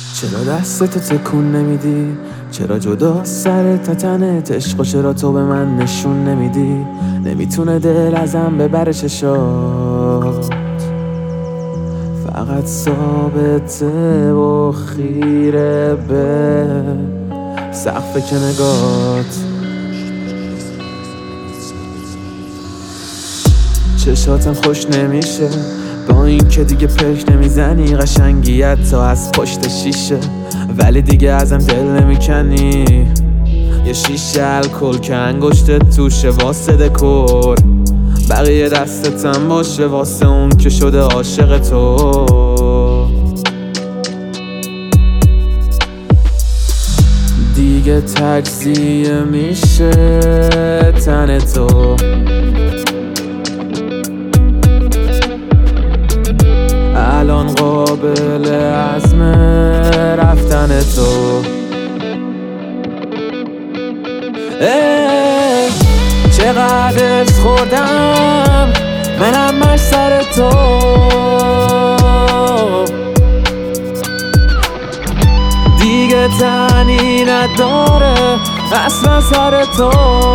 چرا دستتو تکون نمیدی؟ چرا جدا سر تنت عشق و چرا تو به من نشون نمیدی؟ نمیتونه دل ازم ببره چشات، فقط ثابته و خیره به سقف کنگات. چشاتم خوش نمیشه با این که دیگه پرک نمیزنی، قشنگیت تا از پشت شیشه ولی دیگه ازم دل نمیکنی. یه شیشه الکل که انگشتت توشه واسه دکور، بقیه دستتم باشه واسه اون که شده عاشق تو. دیگه تجزیه میشه تن تو، الان قابل عزم رفتن تو. چقدر از خوردم منم مش سر تو، دیگه تنی نداره اصلا سر تو.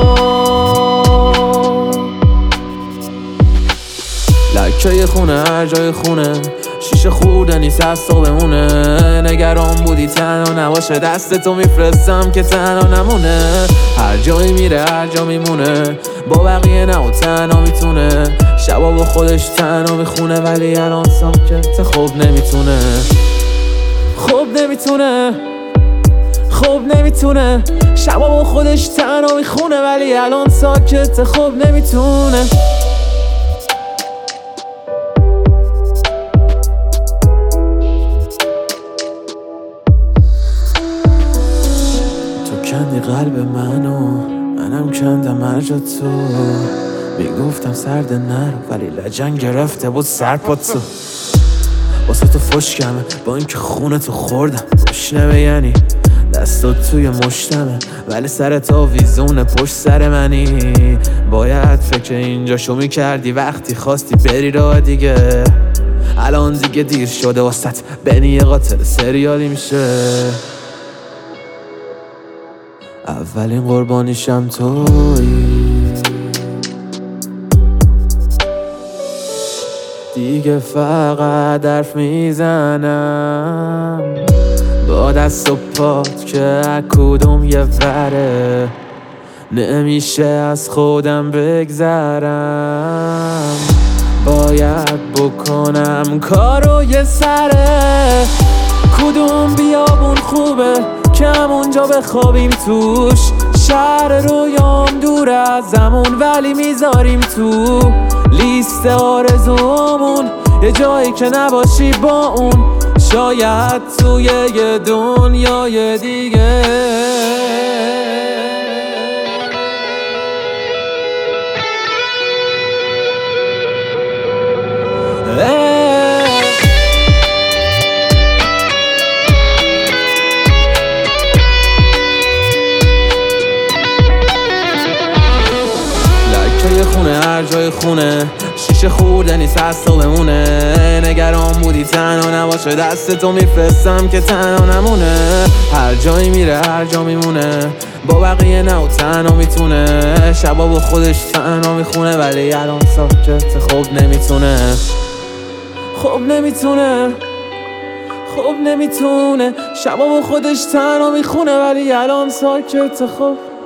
لکه خونه هر جای خونه، شیشه خورده نیست از تو بمونه. نگران بودی تنها نباشه، دست تو میفرستم که تنها نمونه. هر جایی میره هر جا میمونه، با بقیه نه و تنها میتونه. شبا با خودش تنها میخونه ولی الان ساکت خوب نمیتونه. خوب نمیتونه شبا با خودش تنها میخونه ولی الان ساکت خوب نمیتونه. کندی قلب منم کندم هرجا تو. میگفتم سرد نرو ولی لجن گرفته بود سر پا تو. واسه تو فشکمه با اینکه خونه تو خوردم گشنمه، یعنی دستات توی مشتمه ولی سر تا ویزونه پشت سر منی. باید فکر اینجاشو میکردی وقتی خواستی بری راه دیگه. الان دیگه دیر شده واسط بنی یه قاتل سریالی میشه. اولین قربانیشم تویی، دیگه فقط حرف میزنم با دست و پات که کدوم یه وره. نمیشه از خودم بگذرم، باید بکنم کارو یه سره. کدوم بیابون خوبه که همونجا بخوابیم توش؟ شهر رویام دور ازمون ولی میذاریم تو لیست آرزومون یه جایی که نباشی با اون، شاید توی یه دنیای دیگه. خونه هر جای خونه، شیشه خورده نیست از تو بمونه. نگران بودی تنها نباشه، دست تو میفرستم که تنها نمونه. هر جایی میره هر جا میمونه، با بقیه نه و تنها میتونه. شبا با خودش تنها میخونه ولی الان ساکت خوب نمیتونه. شبا با خودش تنها میخونه ولی الان ساکت خوب